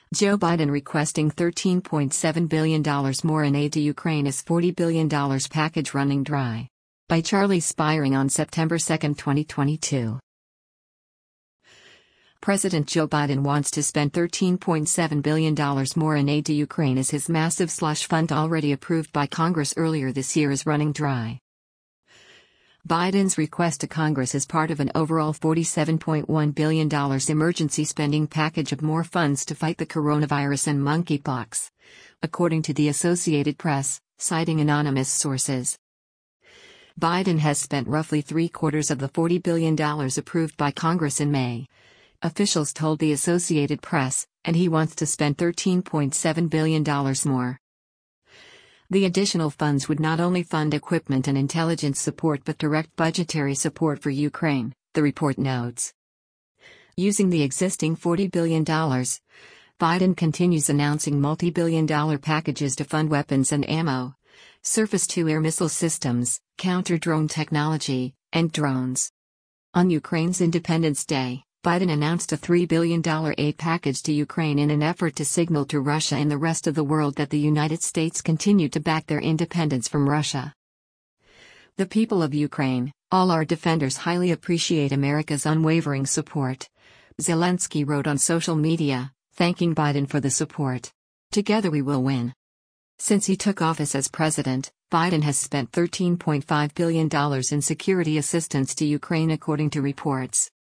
Joe Biden requesting $13.7 billion more in aid to Ukraine as $40 billion package running dry. By Charlie Spiring on September 2, 2022. President Joe Biden wants to spend $13.7 billion more in aid to Ukraine as his massive slush fund already approved by Congress earlier this year is running dry. Biden's request to Congress is part of an overall $47.1 billion emergency spending package of more funds to fight the coronavirus and monkeypox, according to the Associated Press, citing anonymous sources. Biden has spent roughly three-quarters of the $40 billion approved by Congress in May, officials told the Associated Press, and he wants to spend $13.7 billion more. The additional funds would not only fund equipment and intelligence support but direct budgetary support for Ukraine, the report notes. Using the existing $40 billion, Biden continues announcing multi-billion-dollar packages to fund weapons and ammo, surface-to-air missile systems, counter-drone technology, and drones. On Ukraine's Independence Day, Biden announced a $3 billion aid package to Ukraine in an effort to signal to Russia and the rest of the world that the United States continued to back their independence from Russia. The people of Ukraine, all our defenders highly appreciate America's unwavering support, Zelensky wrote on social media, thanking Biden for the support. Together we will win. Since he took office as president, Biden has spent $13.5 billion in security assistance to Ukraine according to reports.